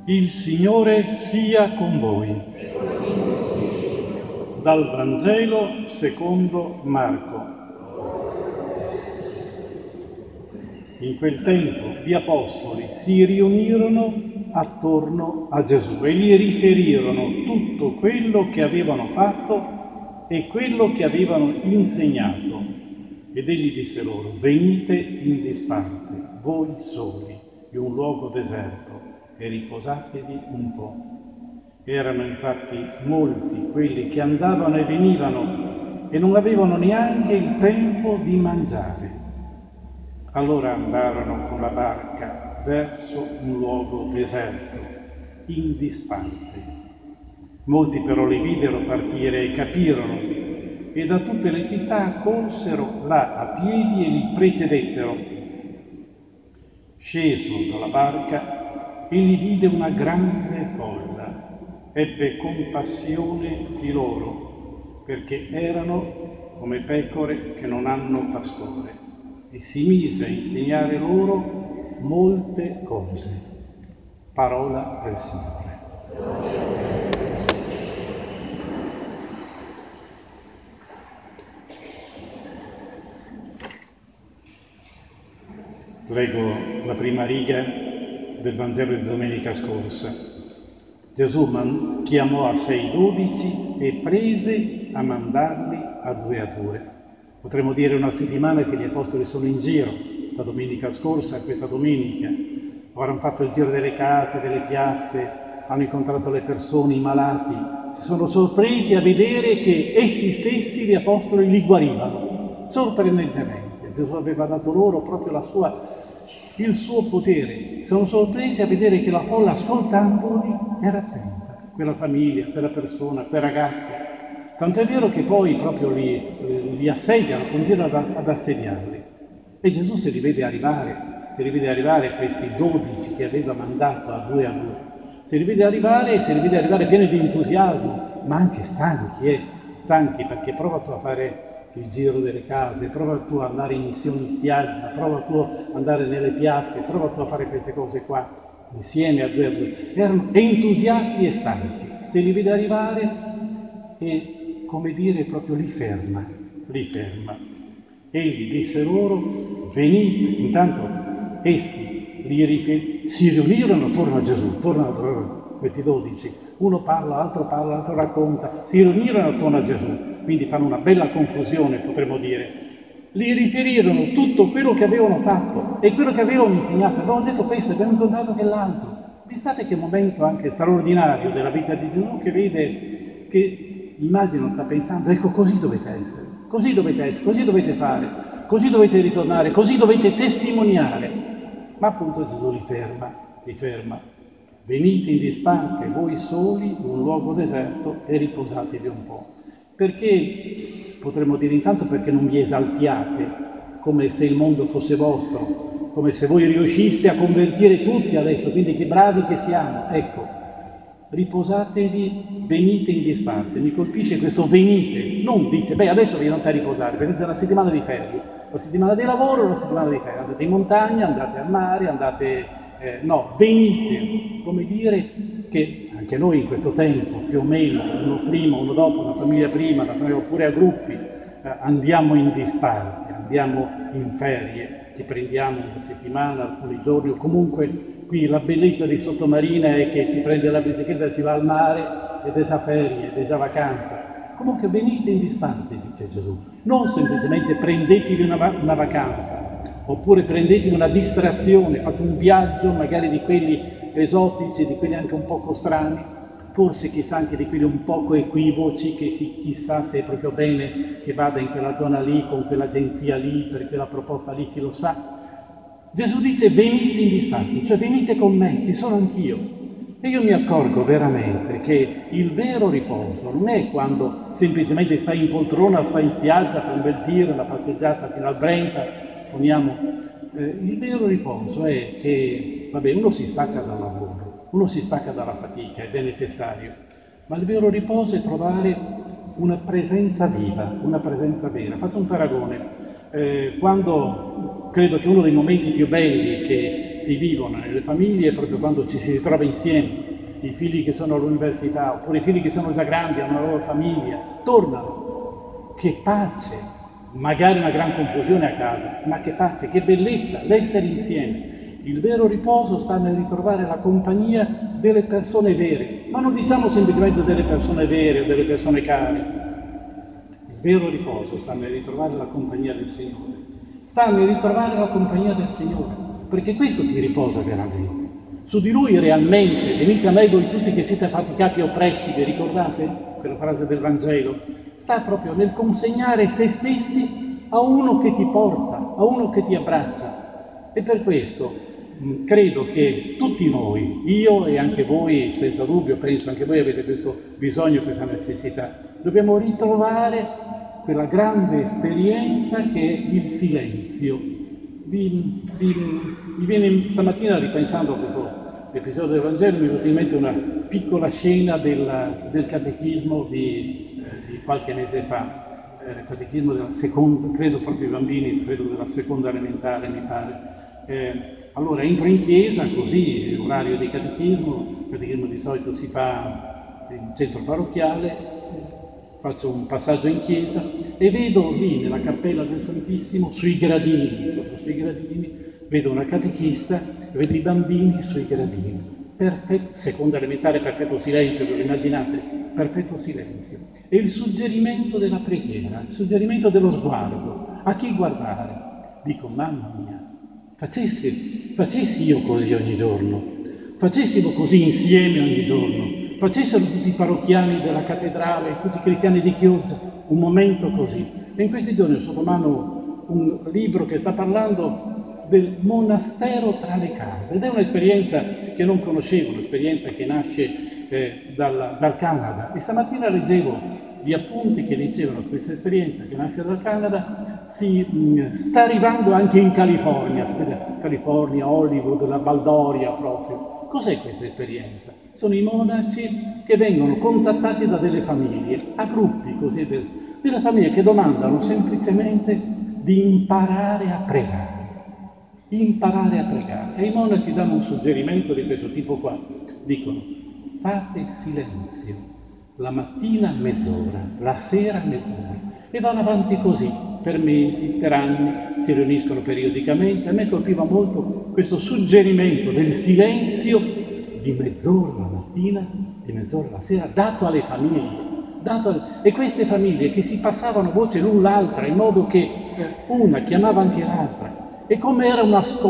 Il Signore sia con voi. Dal Vangelo secondo Marco. In quel tempo gli apostoli si riunirono attorno a Gesù e gli riferirono tutto quello che avevano fatto e quello che avevano insegnato. Ed egli disse loro: venite in disparte, voi soli, in un luogo deserto, e riposatevi un po'. Erano infatti molti quelli che andavano e venivano e non avevano neanche il tempo di mangiare. Allora andarono con la barca verso un luogo deserto, in disparte. Molti però li videro partire e capirono, e da tutte le città corsero là a piedi e li precedettero. Sceso dalla barca, egli vide una grande folla, ebbe compassione di loro, perché erano come pecore che non hanno pastore, e si mise a insegnare loro molte cose. Parola del Signore. Leggo la prima riga del Vangelo di domenica scorsa. Gesù chiamò a sé i 12 e prese a mandarli a due. Potremmo dire una settimana che gli apostoli sono in giro, da domenica scorsa a questa domenica. Ora hanno fatto il giro delle case, delle piazze, hanno incontrato le persone, i malati. Si sono sorpresi a vedere che essi stessi, gli apostoli, li guarivano, sorprendentemente. Gesù aveva dato loro proprio il suo potere. Sono sorpresi a vedere che la folla, ascoltandoli, era attenta. Quella famiglia, quella persona, quel ragazzo. Tanto è vero che poi proprio li assediano, continuano ad assediarli. E Gesù se li vede arrivare questi 12 che aveva mandato a due. Se li vede arrivare pieni di entusiasmo, ma anche stanchi, perché prova tu a fare il giro delle case, prova tu ad andare in missione in spiaggia, prova tu ad andare nelle piazze, prova tu a fare queste cose qua, insieme a due. Erano entusiasti e stanchi. Se li vede arrivare e, come dire, proprio li ferma. Egli disse loro: venite. Intanto essi si riunirono attorno a Gesù, questi 12. Uno parla, l'altro racconta. Si riunirono attorno a Gesù, quindi fanno una bella confusione, potremmo dire. Gli riferirono tutto quello che avevano fatto e quello che avevano insegnato. Abbiamo detto questo, abbiamo incontrato quell'altro. Pensate che momento anche straordinario della vita di Gesù, che vede che, immagino, sta pensando: ecco, così dovete essere, così dovete fare, così dovete ritornare, così dovete testimoniare. Ma appunto Gesù li ferma. Venite in disparte voi soli in un luogo deserto e riposatevi un po'. Perché, potremmo dire intanto, perché non vi esaltiate come se il mondo fosse vostro, come se voi riusciste a convertire tutti adesso, quindi che bravi che siamo. Ecco, riposatevi, venite in disparte. Mi colpisce questo venite, non dice: adesso vi andate a riposare, vedete una settimana di ferie, la settimana di lavoro, la settimana di ferie, andate in montagna, andate al mare, no, venite, come dire che anche noi in questo tempo, più o meno, uno prima, uno dopo, una famiglia prima, una famiglia oppure a gruppi, andiamo in disparte, andiamo in ferie, ci prendiamo una settimana, alcuni giorni, o comunque qui la bellezza di Sottomarina è che si prende la bicicletta, si va al mare ed è già ferie, ed è già vacanza. Comunque venite in disparte, dice Gesù, non semplicemente prendetevi una vacanza, oppure prendetevi una distrazione, fate un viaggio magari di quelli esotici, di quelli anche un poco strani, forse chissà anche di quelli un poco equivoci, che chissà se è proprio bene che vada in quella zona lì, con quell'agenzia lì, per quella proposta lì, chi lo sa. Gesù dice: venite in disparte, cioè venite con me, ci sono anch'io. E io mi accorgo veramente che il vero riposo non è quando semplicemente stai in poltrona, stai in spiaggia, fai un bel giro, una passeggiata fino al Brenta, poniamo. Il vero riposo è che, uno si stacca dal lavoro, uno si stacca dalla fatica ed è necessario, ma il vero riposo è trovare una presenza viva, una presenza vera. Faccio un paragone. Quando credo che uno dei momenti più belli che si vivono nelle famiglie è proprio quando ci si ritrova insieme. I figli che sono all'università, oppure i figli che sono già grandi, hanno la loro famiglia, tornano. Che pace, magari una gran confusione a casa, ma che pace, che bellezza, l'essere insieme. Il vero riposo sta nel ritrovare la compagnia delle persone vere, ma non diciamo semplicemente delle persone vere o delle persone care. Il vero riposo sta nel ritrovare la compagnia del Signore. Sta nel ritrovare la compagnia del Signore, perché questo ti riposa veramente. Su di Lui realmente, venite a me voi tutti che siete affaticati e oppressi, vi ricordate quella frase del Vangelo? Sta proprio nel consegnare se stessi a uno che ti porta, a uno che ti abbraccia. E per questo credo che tutti noi, io e anche voi, senza dubbio, penso anche voi avete questo bisogno, questa necessità, dobbiamo ritrovare quella grande esperienza che è il silenzio. Mi viene stamattina, ripensando a questo episodio del Vangelo, mi è venuta in mente una piccola scena del catechismo di qualche mese fa, catechismo della seconda, credo proprio i bambini, credo della seconda elementare mi pare. Allora entro in chiesa, così, è orario di catechismo, il catechismo di solito si fa in centro parrocchiale, faccio un passaggio in chiesa e vedo lì nella cappella del Santissimo, sui gradini, proprio sui gradini, vedo una catechista, vedo i bambini sui gradini. Perfetto, seconda elementare, perfetto silenzio, ve lo immaginate? Perfetto silenzio. E il suggerimento della preghiera, il suggerimento dello sguardo, a chi guardare? Dico, mamma mia, facessi io così ogni giorno, facessimo così insieme ogni giorno, facessero tutti i parrocchiani della cattedrale, tutti i cristiani di Chioggia, un momento così. E in questi giorni ho sotto mano un libro che sta parlando del monastero tra le case ed è un'esperienza che non conoscevo, un'esperienza che nasce dal Canada. E stamattina leggevo gli appunti che dicevano che questa esperienza che nasce dal Canada sta arrivando anche in California, sapete, California, Hollywood, la Baldoria proprio. Cos'è questa esperienza? Sono i monaci che vengono contattati da delle famiglie, a gruppi così, delle famiglie che domandano semplicemente di imparare a pregare. Imparare a pregare. E i monaci danno un suggerimento di questo tipo qua. Dicono, fate silenzio. La mattina mezz'ora, la sera mezz'ora. E vanno avanti così, per mesi, per anni, si riuniscono periodicamente. A me colpiva molto questo suggerimento del silenzio di mezz'ora la mattina, di mezz'ora la sera, dato alle famiglie. E queste famiglie che si passavano voce l'un l'altra in modo che una chiamava anche l'altra. E come era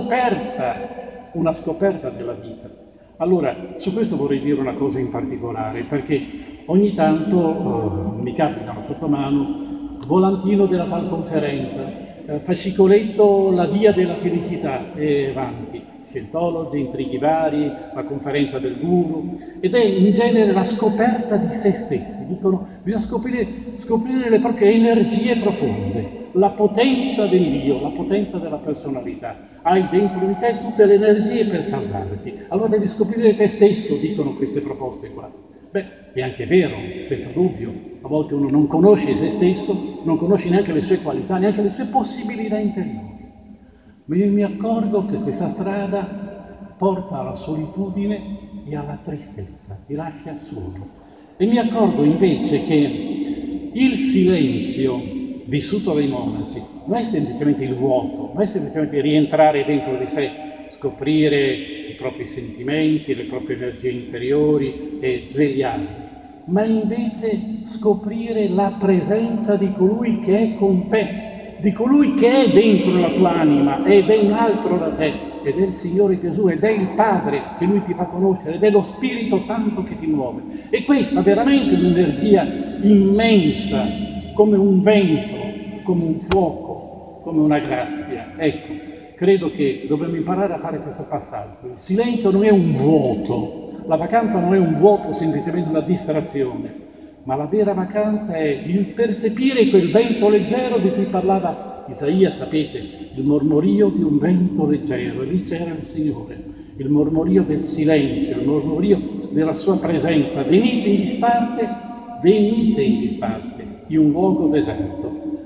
una scoperta della vita. Allora, su questo vorrei dire una cosa in particolare, perché ogni tanto mi capitano sotto mano volantino della tal conferenza, fascicoletto La via della felicità e avanti, Scientology, intrighi vari, la conferenza del guru, ed è in genere la scoperta di se stessi. Dicono, bisogna scoprire le proprie energie profonde, la potenza dell'io, la potenza della personalità. Hai dentro di te tutte le energie per salvarti. Allora devi scoprire te stesso, dicono queste proposte qua. Beh, è anche vero, senza dubbio. A volte uno non conosce se stesso, non conosce neanche le sue qualità, neanche le sue possibilità interiori. Ma io mi accorgo che questa strada porta alla solitudine e alla tristezza, ti lascia solo. E mi accorgo invece che il silenzio vissuto dai monaci non è semplicemente il vuoto, non è semplicemente rientrare dentro di sé, scoprire i propri sentimenti, le proprie energie interiori e svegliarli, ma invece scoprire la presenza di colui che è con te, di colui che è dentro la tua anima ed è un altro da te, ed è il Signore Gesù, ed è il Padre che Lui ti fa conoscere, ed è lo Spirito Santo che ti muove. E questa è veramente un'energia immensa, come un vento, come un fuoco, come una grazia. Ecco, credo che dobbiamo imparare a fare questo passaggio. Il silenzio non è un vuoto, la vacanza non è un vuoto, semplicemente una distrazione, ma la vera vacanza è il percepire quel vento leggero di cui parlava Isaia, sapete, il mormorio di un vento leggero, e lì c'era il Signore, il mormorio del silenzio, il mormorio della sua presenza. Venite in disparte in un luogo deserto.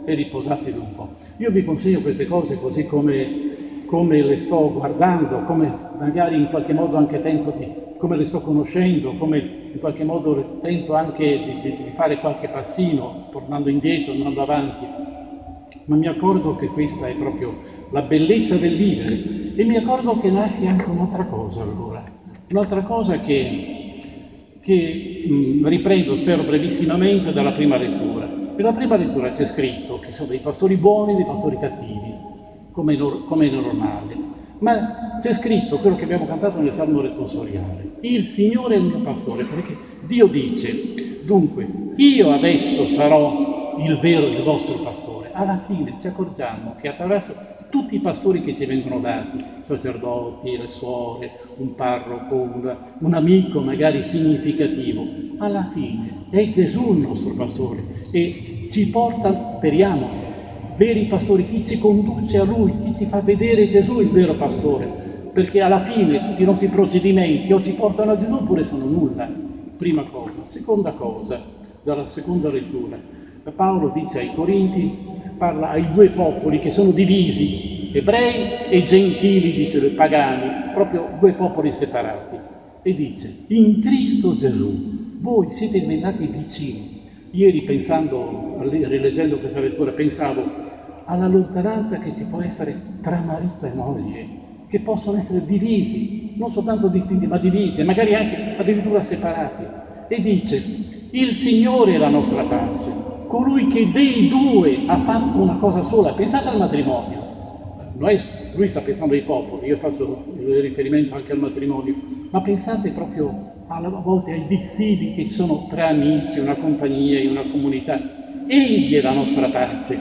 e riposatevi un po'. Io vi consegno queste cose così come le sto guardando, come magari in qualche modo anche tento di, come le sto conoscendo, come in qualche modo tento anche di fare qualche passino, tornando indietro, andando avanti. Ma mi accorgo che questa è proprio la bellezza del vivere e mi accorgo che nasce anche un'altra cosa allora, un'altra cosa che riprendo, spero brevissimamente, dalla prima lettura. Nella prima lettura c'è scritto che sono dei pastori buoni e dei pastori cattivi, come è normale. Ma c'è scritto quello che abbiamo cantato nel Salmo responsoriale. Il Signore è il mio pastore, perché Dio dice, dunque, io adesso sarò il vostro pastore. Alla fine ci accorgiamo che attraverso tutti i pastori che ci vengono dati, sacerdoti, le suore, un parroco, un amico magari significativo, alla fine è Gesù il nostro pastore e ci porta, speriamo, veri pastori, chi ci conduce a Lui, chi ci fa vedere Gesù il vero pastore, perché alla fine tutti i nostri procedimenti o ci portano a Gesù oppure sono nulla. Prima cosa. Seconda cosa, dalla seconda lettura, Paolo dice ai Corinti, parla ai due popoli che sono divisi, ebrei e gentili, dice, pagani, proprio due popoli separati. E dice, in Cristo Gesù, voi siete diventati vicini. Ieri pensando, rileggendo questa lettura, pensavo alla lontananza che ci può essere tra marito e moglie, che possono essere divisi, non soltanto distinti, ma divisi, e magari anche addirittura separati. E dice, il Signore è la nostra pace, colui che dei due ha fatto una cosa sola. Pensate al matrimonio. Lui sta pensando ai popoli, io faccio riferimento anche al matrimonio, ma pensate proprio a volte ai dissidi che ci sono tra amici, una compagnia, in una comunità. Egli è la nostra pace,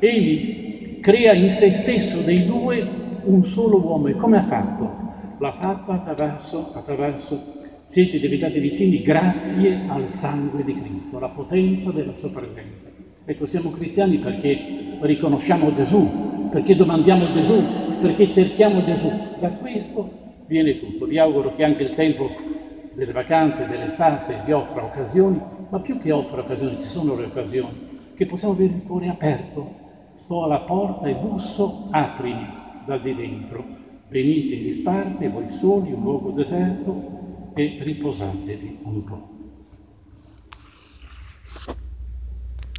egli crea in se stesso dei due un solo uomo. E come ha fatto? L'ha fatto attraverso siete diventati vicini grazie al sangue di Cristo, alla potenza della sua presenza. Ecco, siamo cristiani perché riconosciamo Gesù, perché domandiamo Gesù, perché cerchiamo Gesù. Da questo viene tutto. Vi auguro che anche il tempo delle vacanze, dell'estate vi offra occasioni, ma più che offra occasioni, ci sono le occasioni, che possiamo avere il cuore aperto. Sto alla porta e busso, aprimi dal di dentro. Venite in disparte, voi soli, un luogo deserto, e riposatevi un po'.